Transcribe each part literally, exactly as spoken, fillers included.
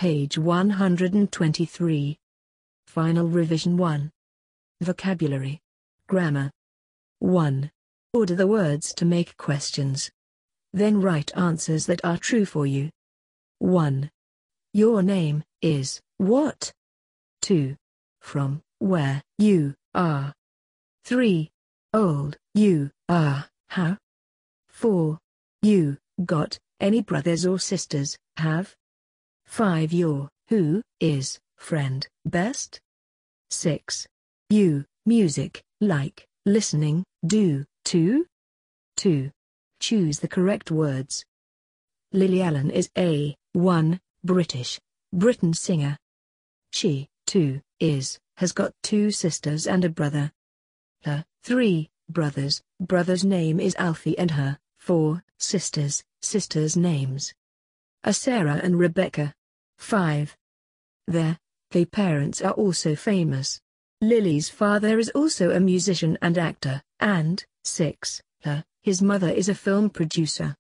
Page one hundred twenty-three. Final Revision one. Vocabulary. Grammar. one. Order the words to make questions. Then write answers that are true for you. one. Your name is what? two. From where you are. three. Old you are how? four. You got any brothers or sisters have? five. Your who is friend best? six. You music like listening do to? two. Choose the correct words. Lily Allen is a one. British Britain singer. She two. Is has got two sisters and a brother. Her three. Brothers brother's name is Alfie and her four. Sisters sisters names are Sarah and Rebecca. five. Their they parents are also famous. Lily's father is also a musician and actor. And six. Her his mother is a film producer.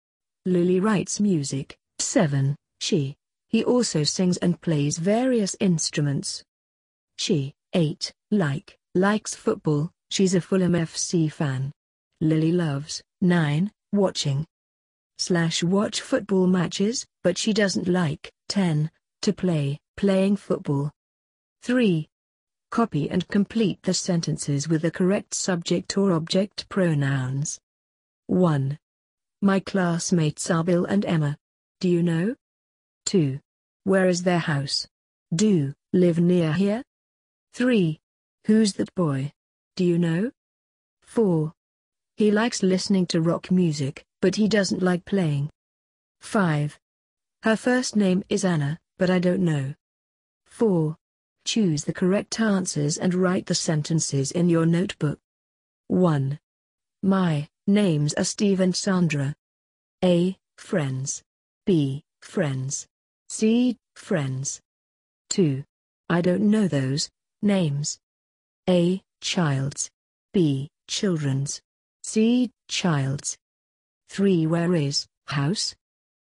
Lily writes music. seven. She he also sings and plays various instruments. She eight. Like likes football. She's a Fulham F C fan. Lily loves nine. Watching slash watch football matches, but she doesn't like ten. To play playing football. three. Copy and complete the sentences with the correct subject or object pronouns. one. My classmates are Bill and Emma. Do you know? two. Where is their house? Do live near here? three. Who's that boy? Do you know? four. He likes listening to rock music, but he doesn't like playing. five. Her first name is Anna, but I don't know. four. Choose the correct answers and write the sentences in your notebook. one. My names are Steve and Sandra. A. Friends. B. Friends. C. Friends. two. I don't know those names. A. Child's. B. Children's. C. Child's. three. Where is house?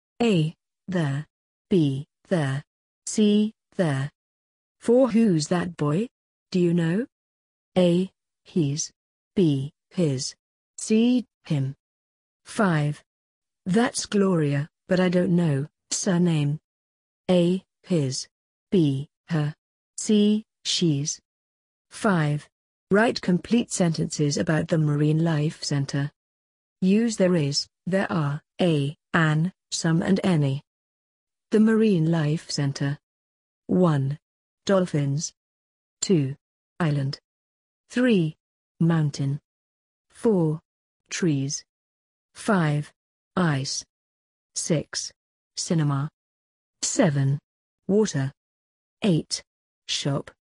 A. There. B. There. C. There. four. Who's that boy? Do you know? A. He's. B. His. C. Him. five. That's Gloria, but I don't know surname. A. His. B. Her. C. She's. five. Write complete sentences about the Marine Life Center. Use there is, there are, a, an, some and any. The Marine Life Center. one. Dolphins. two. Island. three. Mountain. four. Trees. five. Ice. six. Cinema. seven. Water. eight. Shop.